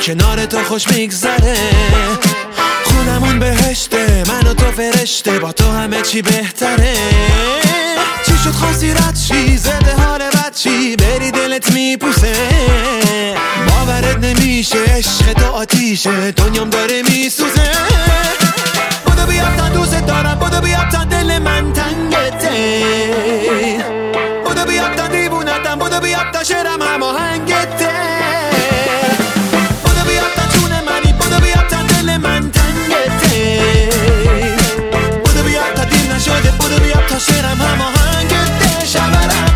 کنار تو خوش میگذره. خونمون بهشته، من و تو فرشته، با تو همه چی بهتره. چی شد خواستی رد چی، زده حال بد چی، بری دلت میپوسه. باورت نمیشه عشق تو آتیشه، دنیام داره میسوزه. بودو بیا تا دوست دارم، بودو بیا تا دل من تنگته. بودو بیا تا دیوونتم، بودو بیا تا شعرم هماهنگته. بودو بیا تا جون منی، بودو بیا تا دل من تنگته. بودو بیا تا دیر نشده، بودو بیا تا شعرم هماهنگته. شبرم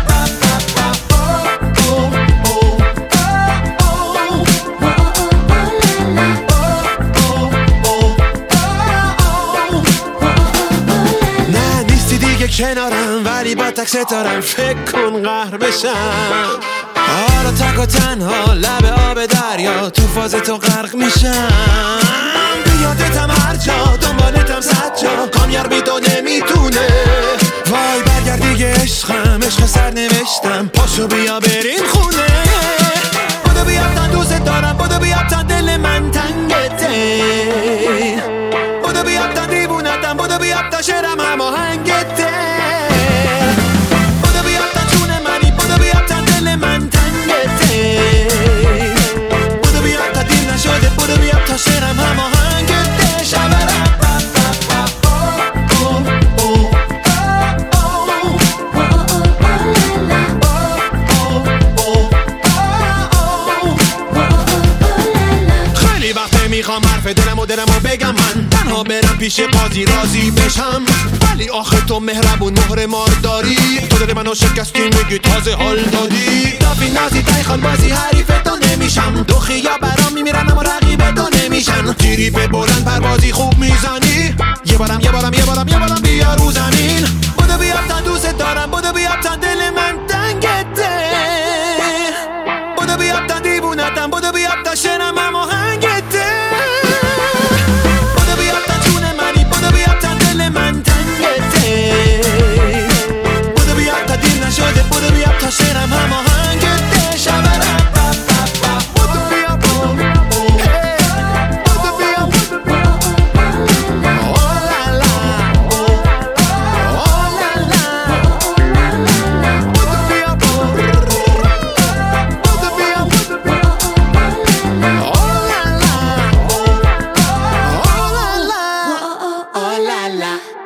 کنارم ولی با تک ستارم، فکر کن قهر بشم. حالا تک و تنها لب آب دریا، تو فاز تو غرق میشم. بیادتم هر جا، دنبالتم صد جا، کامیار بی تو نمیتونه. وای برگرد دیگه عشقم، عشق سر نوشتم، پاشو بیا بریم خونه. بودو بیا تا دوست دارم، بودو بیا تا دل من تنگته. بودو بیا تا دیوونتم، بودو بیا تا شعرم هماهنگته. بودو بیا تا جون منی، بودو بیا تا دل من تنگته. بودو بیا تا دیر نشده، بودو بیا تا شعرم هماهنگته. شبرم میخوام حرف دلمو بگم، من تنها برم پیش قاضی راضی بشم. ولی آخه تو مهربون مهر مار داری، تو دل منو شکستی میگی تازه حال دادی. دافی نازی تایخان بازی حریف تو نمیشم، دو خیا برام میمیرن اما رقیب تو نمیشن. تیری به بلند پروازی خوب میزنی، یه بارم بیا رو زمین. بودو بیا تا دوست دارم، بودو بیا تا دل من تنگته. بودو بیا تا دیوونتم، بودو بیا تا شعرم هماهنگته. بودو بیا تا شعرم هماهنگته. شبرم بودو بیا بودو بیا اوه لا لا اوه لا لا. بودو بیا بودو بیا اوه لا لا اوه لا لا اوه لا لا.